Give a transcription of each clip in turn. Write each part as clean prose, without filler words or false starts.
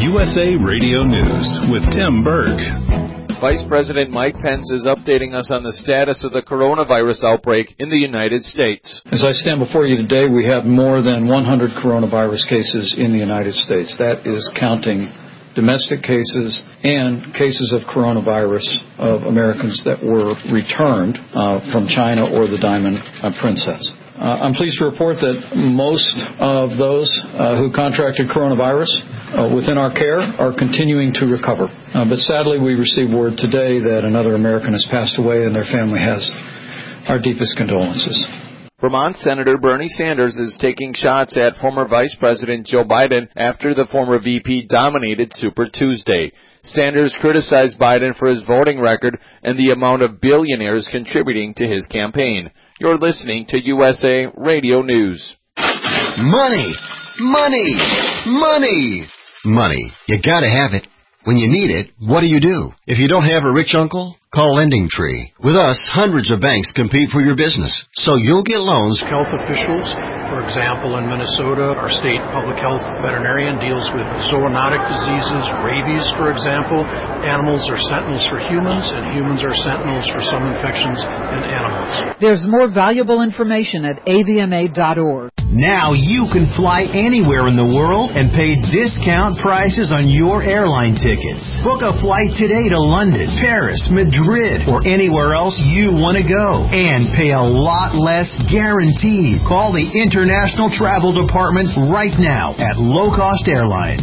USA Radio News with Tim Berg. Vice President Mike Pence is updating us on the status of the coronavirus outbreak in the United States. As I stand before you today, we have more than 100 coronavirus cases in the United States. That is counting domestic cases and cases of coronavirus of Americans that were returned from China or the Diamond Princess. I'm pleased to report that most of those who contracted coronavirus within our care are continuing to recover. But sadly, we received word today that another American has passed away, and their family has our deepest condolences. Vermont Senator Bernie Sanders is taking shots at former Vice President Joe Biden after the former VP dominated Super Tuesday. Sanders criticized Biden for his voting record and the amount of billionaires contributing to his campaign. You're listening to USA Radio News. Money! Money! Money! Money. You gotta have it. When you need it, what do? If you don't have a rich uncle, call LendingTree. With us, hundreds of banks compete for your business, so you'll get loans. Health officials, for example, in Minnesota, our state public health veterinarian deals with zoonotic diseases, rabies, for example. Animals are sentinels for humans, and humans are sentinels for some infections in animals. There's more valuable information at avma.org. Now you can fly anywhere in the world and pay discount prices on your airline tickets. Book a flight today to London, Paris, Madrid, or anywhere else you want to go. And pay a lot less guaranteed. Call the International Travel Department right now at Low Cost Airlines.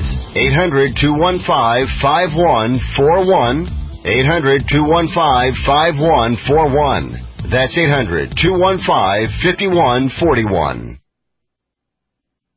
800-215-5141. 800-215-5141. That's 800-215-5141.